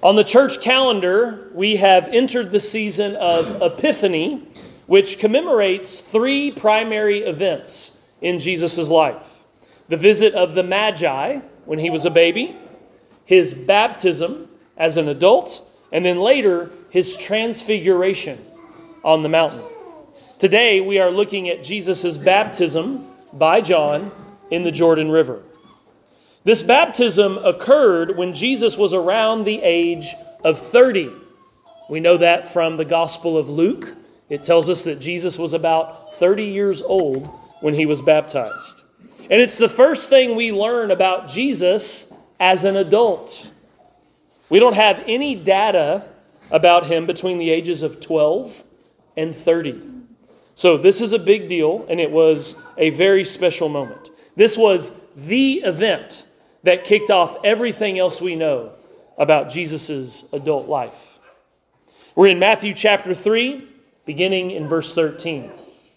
On the church calendar, we have entered the season of Epiphany, which commemorates three primary events in Jesus' life. The visit of the Magi when he was a baby, his baptism as an adult, and then later his transfiguration on the mountain. Today we are looking at Jesus' baptism by John in the Jordan River. This baptism occurred when Jesus was around the age of 30. We know that from the Gospel of Luke. It tells us that Jesus was about 30 years old when he was baptized. And it's the first thing we learn about Jesus as an adult. We don't have any data about him between the ages of 12 and 30. So this is a big deal, and it was a very special moment. This was the event that kicked off everything else we know about Jesus' adult life. We're in Matthew chapter 3, beginning in verse 13.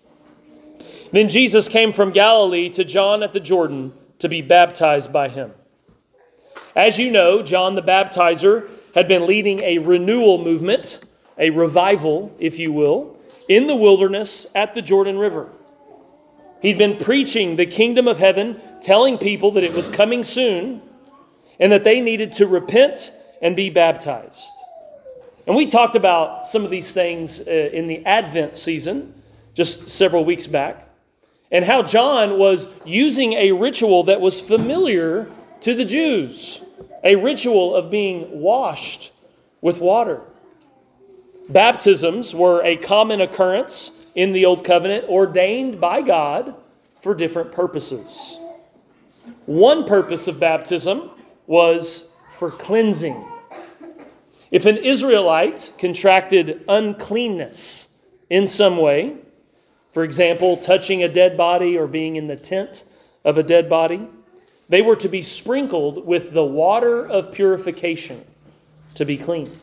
Then Jesus came from Galilee to John at the Jordan to be baptized by him. As you know, John the Baptizer had been leading a renewal movement, a revival, if you will, in the wilderness at the Jordan River. He'd been preaching the kingdom of heaven, telling people that it was coming soon and that they needed to repent and be baptized. And we talked about some of these things in the Advent season just several weeks back, and how John was using a ritual that was familiar to the Jews, a ritual of being washed with water. Baptisms were a common occurrence in the Old Covenant, ordained by God for different purposes. One purpose of baptism was for cleansing. If an Israelite contracted uncleanness in some way, for example, touching a dead body or being in the tent of a dead body, they were to be sprinkled with the water of purification to be clean.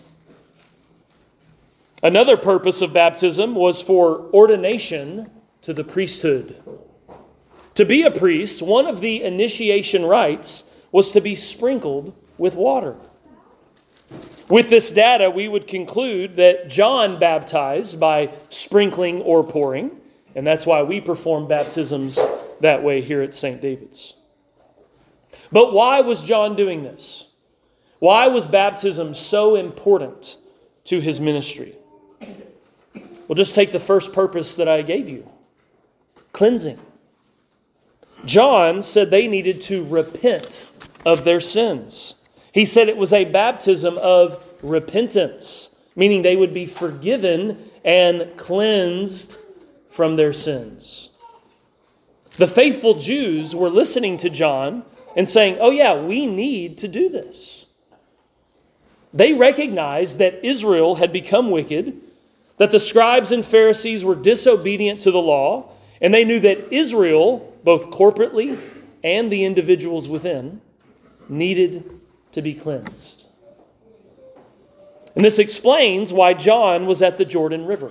Another purpose of baptism was for ordination to the priesthood. To be a priest, one of the initiation rites was to be sprinkled with water. With this data, we would conclude that John baptized by sprinkling or pouring, and that's why we perform baptisms that way here at St. David's. But why was John doing this? Why was baptism so important to his ministry? Well, just take the first purpose that I gave you. Cleansing. John said they needed to repent of their sins. He said it was a baptism of repentance, meaning they would be forgiven and cleansed from their sins. The faithful Jews were listening to John and saying, oh yeah, we need to do this. They recognized that Israel had become wicked, that the scribes and Pharisees were disobedient to the law, and they knew that Israel, both corporately and the individuals within, needed to be cleansed. And this explains why John was at the Jordan River.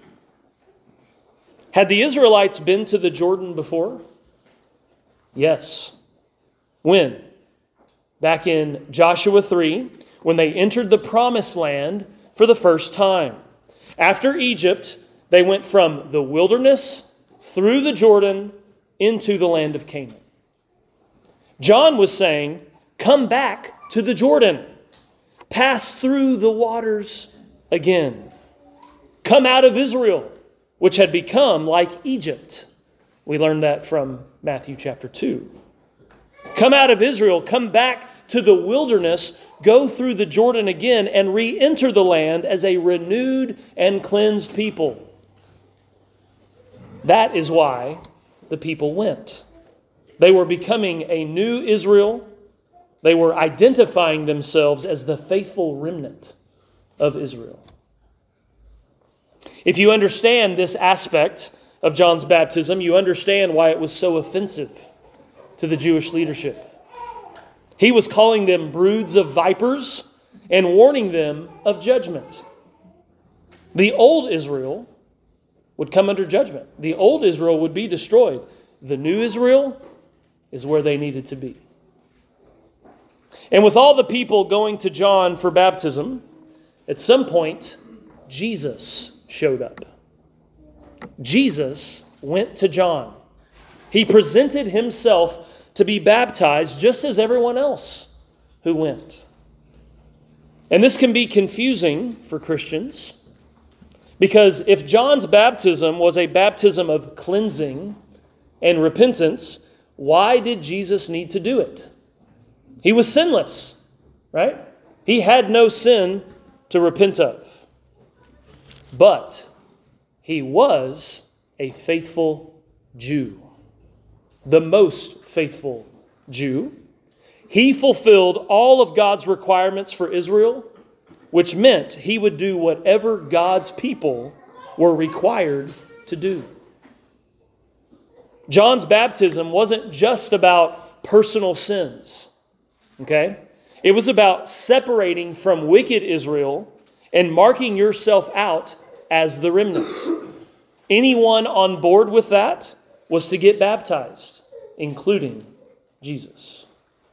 Had the Israelites been to the Jordan before? Yes. When? Back in Joshua 3, when they entered the promised land for the first time. After Egypt, they went from the wilderness through the Jordan into the land of Canaan. John was saying, come back to the Jordan. Pass through the waters again. Come out of Israel, which had become like Egypt. We learned that from Matthew chapter 2. Come out of Israel, come back to the wilderness, go through the Jordan again, and re-enter the land as a renewed and cleansed people. That is why the people went. They were becoming a new Israel. They were identifying themselves as the faithful remnant of Israel. If you understand this aspect of John's baptism, you understand why it was so offensive to the Jewish leadership. He was calling them broods of vipers and warning them of judgment. The old Israel would come under judgment. The old Israel would be destroyed. The new Israel is where they needed to be. And with all the people going to John for baptism, at some point, Jesus showed up. Jesus went to John. He presented himself to be baptized just as everyone else who went. And this can be confusing for Christians because if John's baptism was a baptism of cleansing and repentance, why did Jesus need to do it? He was sinless, right? He had no sin to repent of. But he was a faithful Jew, the most faithful Jew. He fulfilled all of God's requirements for Israel, which meant he would do whatever God's people were required to do. John's baptism wasn't just about personal sins, okay? It was about separating from wicked Israel and marking yourself out as the remnant. Anyone on board with that was to get baptized, including Jesus.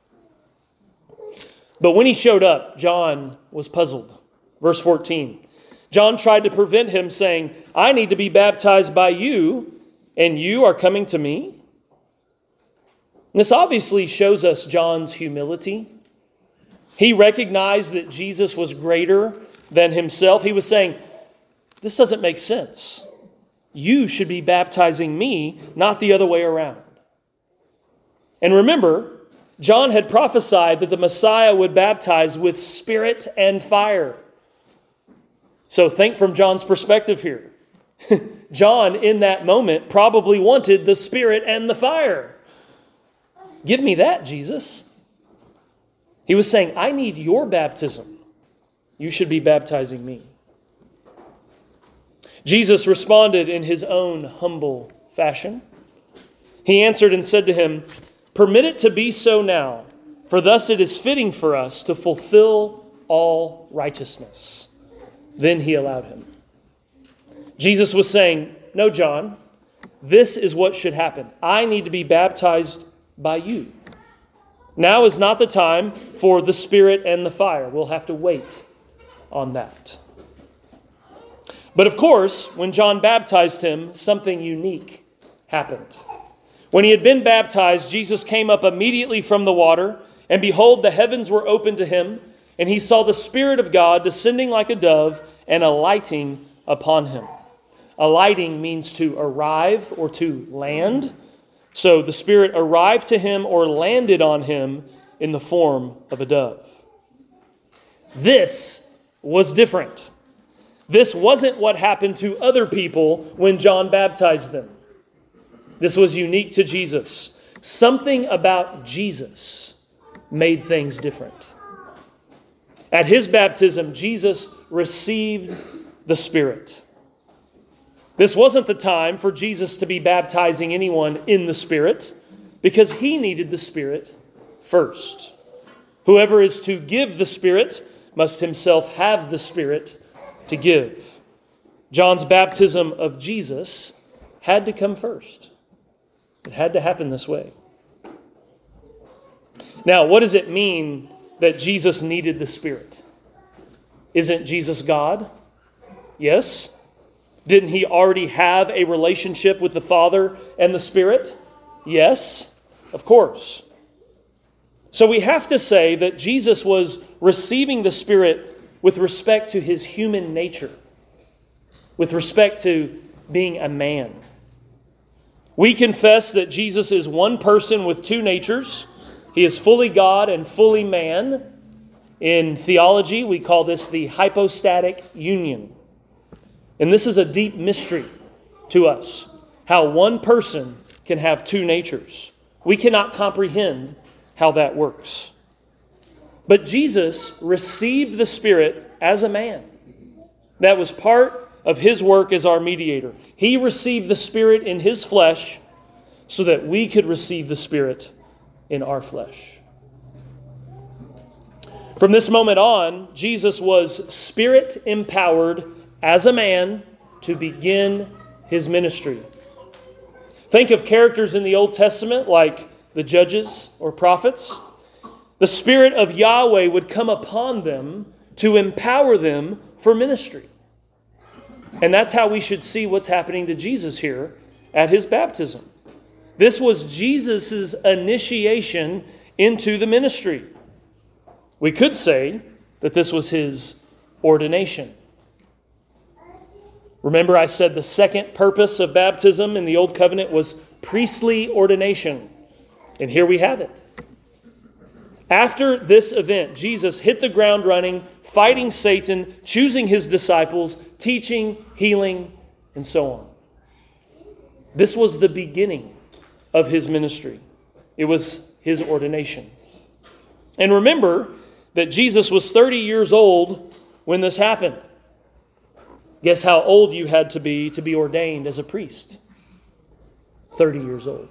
But when he showed up, John was puzzled. Verse 14. John tried to prevent him, saying, I need to be baptized by you, and you are coming to me? This obviously shows us John's humility. He recognized that Jesus was greater than himself. He was saying, this doesn't make sense. You should be baptizing me, not the other way around. And remember, John had prophesied that the Messiah would baptize with spirit and fire. So think from John's perspective here. John, in that moment, probably wanted the spirit and the fire. Give me that, Jesus. He was saying, I need your baptism. You should be baptizing me. Jesus responded in his own humble fashion. He answered and said to him, permit it to be so now, for thus it is fitting for us to fulfill all righteousness. Then he allowed him. Jesus was saying, no, John, this is what should happen. I need to be baptized by you. Now is not the time for the Spirit and the fire. We'll have to wait on that. But of course, when John baptized him, something unique happened. When he had been baptized, Jesus came up immediately from the water, and behold, the heavens were opened to him, and he saw the Spirit of God descending like a dove and alighting upon him. Alighting means to arrive or to land. So the Spirit arrived to him or landed on him in the form of a dove. This was different. This wasn't what happened to other people when John baptized them. This was unique to Jesus. Something about Jesus made things different. At his baptism, Jesus received the Spirit. This wasn't the time for Jesus to be baptizing anyone in the Spirit because he needed the Spirit first. Whoever is to give the Spirit must himself have the Spirit to give. John's baptism of Jesus had to come first. It had to happen this way. Now, what does it mean that Jesus needed the Spirit? Isn't Jesus God? Yes. Didn't he already have a relationship with the Father and the Spirit? Yes, of course. So we have to say that Jesus was receiving the Spirit with respect to his human nature, with respect to being a man. We confess that Jesus is one person with two natures. He is fully God and fully man. In theology, we call this the hypostatic union. And this is a deep mystery to us, how one person can have two natures. We cannot comprehend how that works. But Jesus received the Spirit as a man. That was part of his work as our mediator. He received the Spirit in his flesh so that we could receive the Spirit in our flesh. From this moment on, Jesus was Spirit-empowered as a man to begin his ministry. Think of characters in the Old Testament like the judges or prophets. The Spirit of Yahweh would come upon them to empower them for ministry. And that's how we should see what's happening to Jesus here at his baptism. This was Jesus' initiation into the ministry. We could say that this was his ordination. Remember, I said the second purpose of baptism in the Old Covenant was priestly ordination. And here we have it. After this event, Jesus hit the ground running, fighting Satan, choosing his disciples, teaching, healing, and so on. This was the beginning of his ministry. It was his ordination. And remember that Jesus was 30 years old when this happened. Guess how old you had to be ordained as a priest? 30 years old.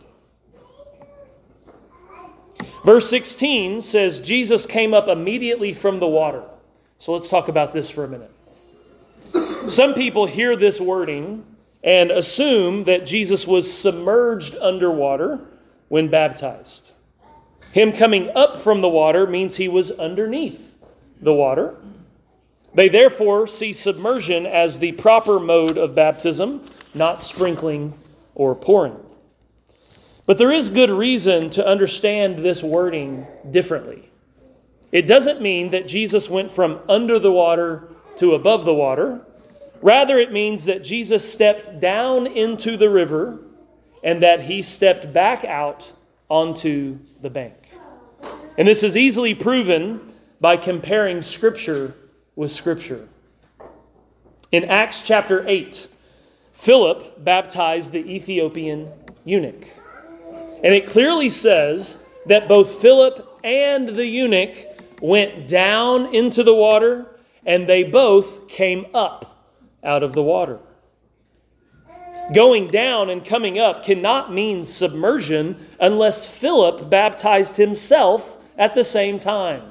Verse 16 says, Jesus came up immediately from the water. So let's talk about this for a minute. Some people hear this wording and assume that Jesus was submerged underwater when baptized. Him coming up from the water means he was underneath the water. They therefore see submersion as the proper mode of baptism, not sprinkling or pouring. But there is good reason to understand this wording differently. It doesn't mean that Jesus went from under the water to above the water. Rather, it means that Jesus stepped down into the river and that he stepped back out onto the bank. And this is easily proven by comparing Scripture with Scripture. In Acts chapter 8, Philip baptized the Ethiopian eunuch. And it clearly says that both Philip and the eunuch went down into the water, and they both came up out of the water. Going down and coming up cannot mean submersion unless Philip baptized himself at the same time.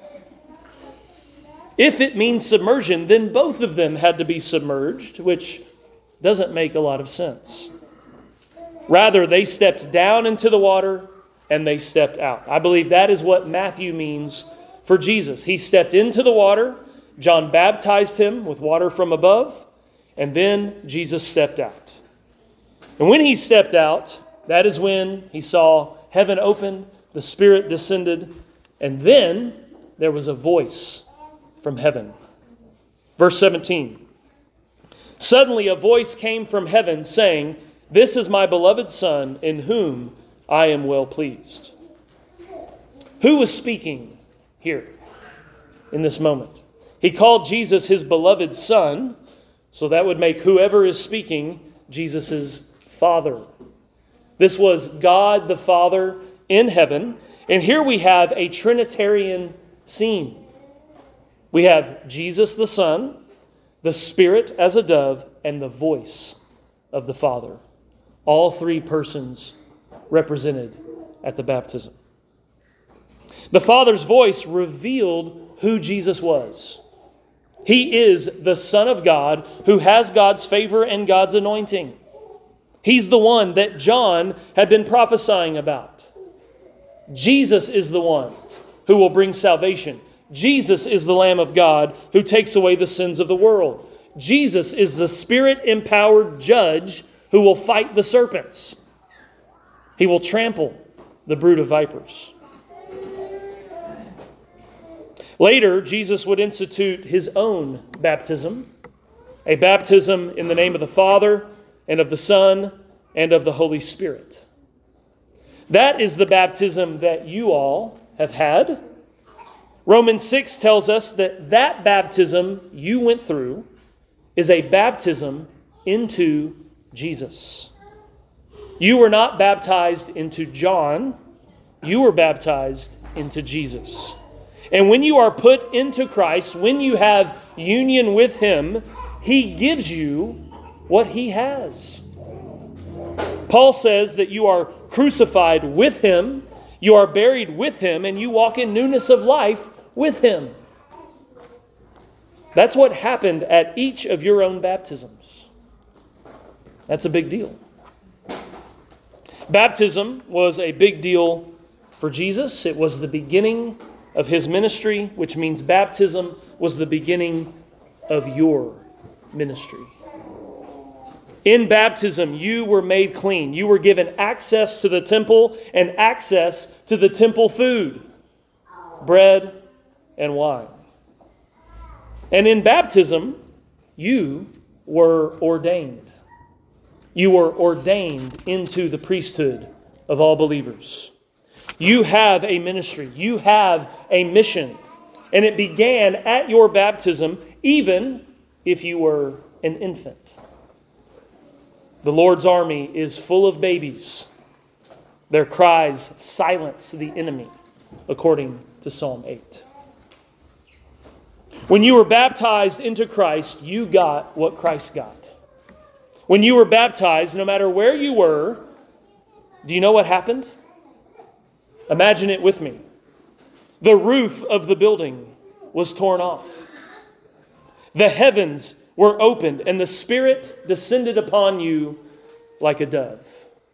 If it means submersion, then both of them had to be submerged, which doesn't make a lot of sense. Rather, they stepped down into the water and they stepped out. I believe that is what Matthew means for Jesus. He stepped into the water, John baptized him with water from above, and then Jesus stepped out. And when he stepped out, that is when he saw heaven open, the Spirit descended, and then there was a voice from heaven. Verse 17. Suddenly a voice came from heaven saying, "This is my beloved Son, in whom I am well pleased." Who was speaking here in this moment? He called Jesus his beloved Son, so that would make whoever is speaking Jesus' Father. This was God the Father in heaven, and here we have a Trinitarian scene. We have Jesus the Son, the Spirit as a dove, and the voice of the Father. All three persons represented at the baptism. The Father's voice revealed who Jesus was. He is the Son of God who has God's favor and God's anointing. He's the one that John had been prophesying about. Jesus is the one who will bring salvation. Jesus is the Lamb of God who takes away the sins of the world. Jesus is the Spirit-empowered judge who will fight the serpents. He will trample the brood of vipers. Later, Jesus would institute his own baptism, a baptism in the name of the Father and of the Son and of the Holy Spirit. That is the baptism that you all have had. Romans 6 tells us that that baptism you went through is a baptism into Jesus. You were not baptized into John. You were baptized into Jesus. And when you are put into Christ, when you have union with him, he gives you what he has. Paul says that you are crucified with him, you are buried with him, and you walk in newness of life with him. That's what happened at each of your own baptisms. That's a big deal. Baptism was a big deal for Jesus. It was the beginning of his ministry, which means baptism was the beginning of your ministry. In baptism, you were made clean. You were given access to the temple and access to the temple food, bread and wine. And in baptism, you were ordained. You were ordained into the priesthood of all believers. You have a ministry. You have a mission. And it began at your baptism, even if you were an infant. The Lord's army is full of babies. Their cries silence the enemy, according to Psalm 8. When you were baptized into Christ, you got what Christ got. When you were baptized, no matter where you were, do you know what happened? Imagine it with me. The roof of the building was torn off. The heavens were opened, and the Spirit descended upon you like a dove.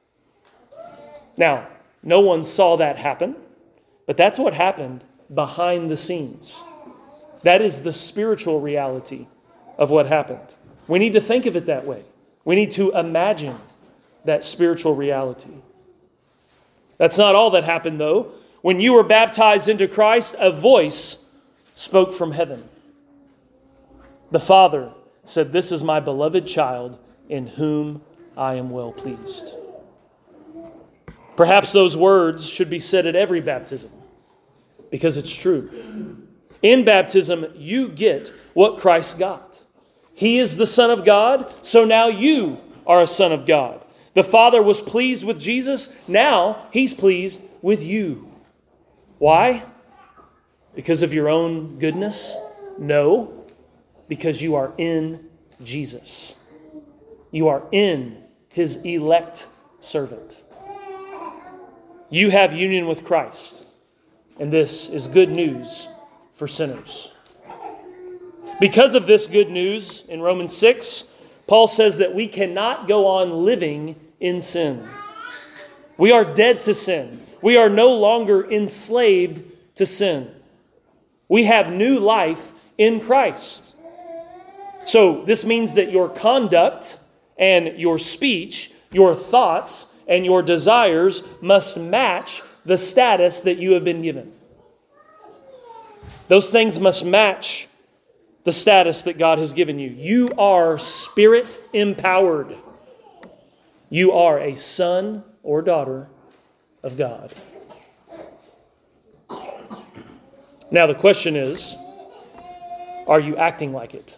Now, no one saw that happen, but that's what happened behind the scenes. That is the spiritual reality of what happened. We need to think of it that way. We need to imagine that spiritual reality. That's not all that happened, though. When you were baptized into Christ, a voice spoke from heaven. The Father said, "This is my beloved child in whom I am well pleased." Perhaps those words should be said at every baptism, because it's true. In baptism, you get what Christ got. He is the Son of God, so now you are a son of God. The Father was pleased with Jesus, now He's pleased with you. Why? Because of your own goodness? No, because you are in Jesus. You are in His elect servant. You have union with Christ, and this is good news for sinners. Because of this good news, in Romans 6, Paul says that we cannot go on living in sin. We are dead to sin. We are no longer enslaved to sin. We have new life in Christ. So this means that your conduct and your speech, your thoughts and your desires must match the status that you have been given. Those things must match the status that God has given you. You are Spirit empowered. You are a son or daughter of God. Now the question is, are you acting like it?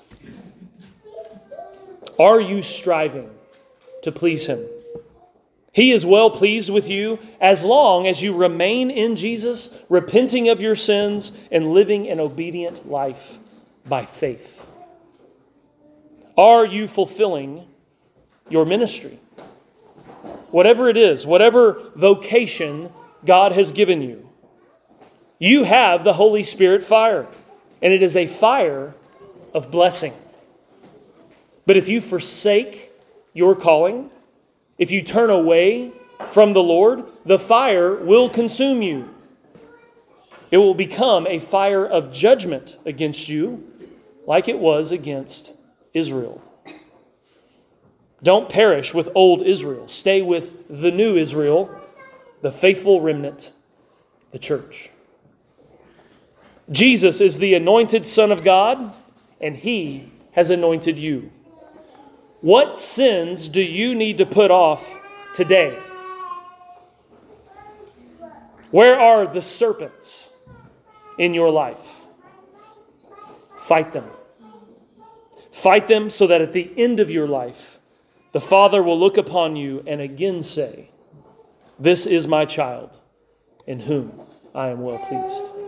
Are you striving to please Him? He is well pleased with you as long as you remain in Jesus, repenting of your sins and living an obedient life by faith. Are you fulfilling your ministry? Whatever it is, whatever vocation God has given you, you have the Holy Spirit fire, and it is a fire of blessing. But if you forsake your calling, if you turn away from the Lord, the fire will consume you. It will become a fire of judgment against you, like it was against Israel. Don't perish with old Israel. Stay with the new Israel, the faithful remnant, the church. Jesus is the anointed Son of God, and He has anointed you. What sins do you need to put off today? Where are the serpents in your life? Fight them. Fight them so that at the end of your life, the Father will look upon you and again say, "This is my child, in whom I am well pleased."